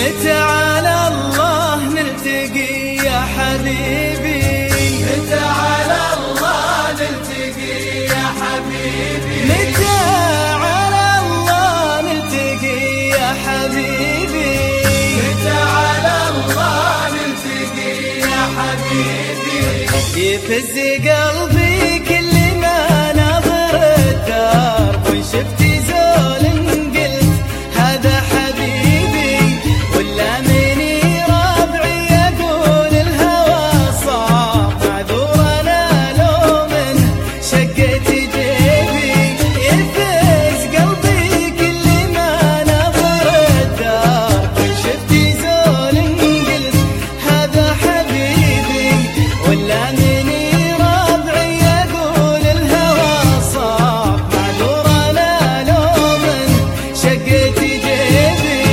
متى على الله نلتقي يا حبيبي، متى على الله نلتقي يا حبيبي، متى على الله نلتقي يا حبيبي، متى على الله نلتقي يا حبيبي. يفز قلبي كل ما نظر الدرب وشفت زول قلت هذا حبيبي، ولا مني ربعي يقول الهوى صار معذور انا لو من شقت جيبي. يفز قلبي كل ما نظر الدرب وشفت زول قلت هذا حبيبي، ولا مني ربعي يقول الهوى صار معذور انا لو من شقت جيبي.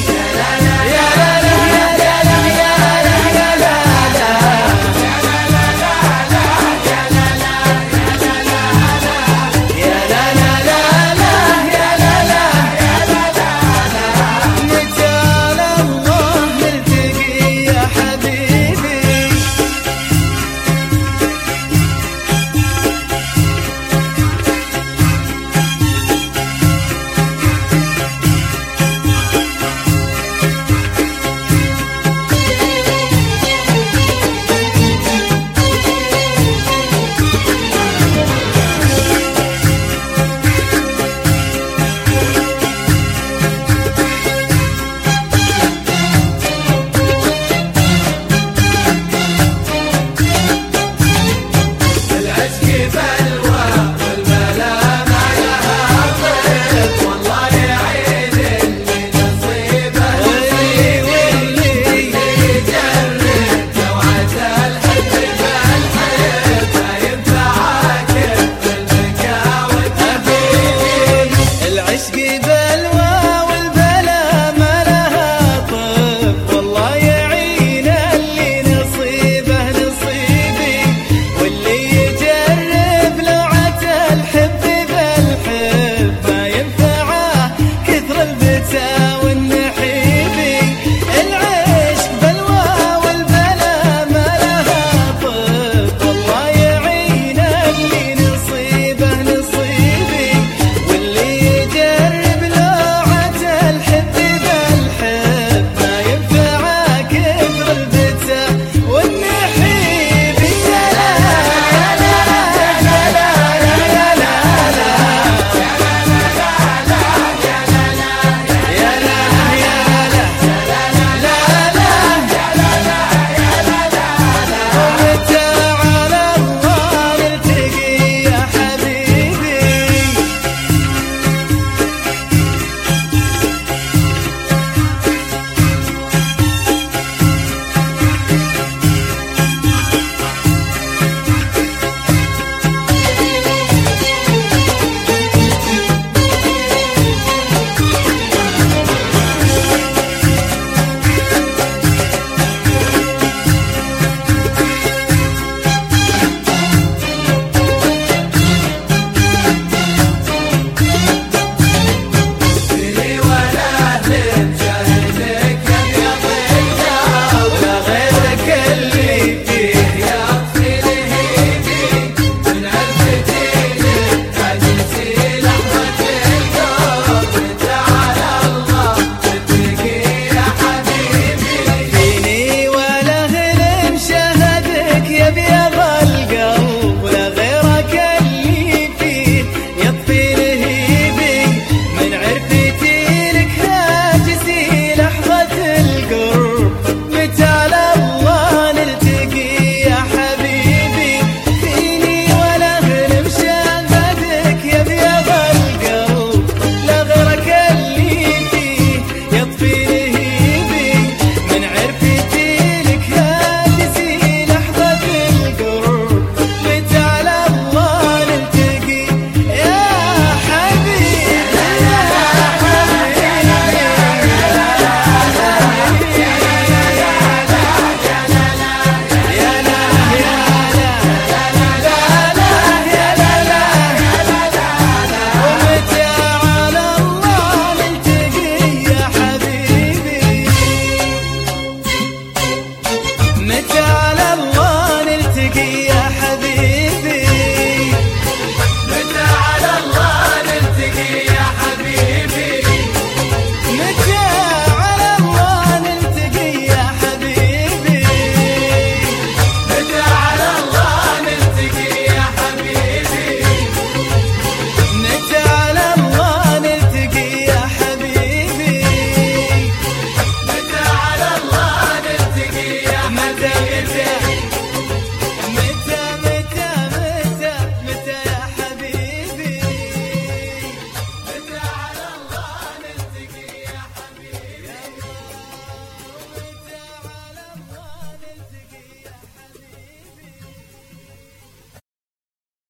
متى على الله نلتقي يا حبيبي. العشق بلوى والبلا ما لها طيب، والله يعين اللي نصيبه نصيبي. يجرب جوعة الحب بالحب ما ينفع كف المكاوي حبيبي. العشق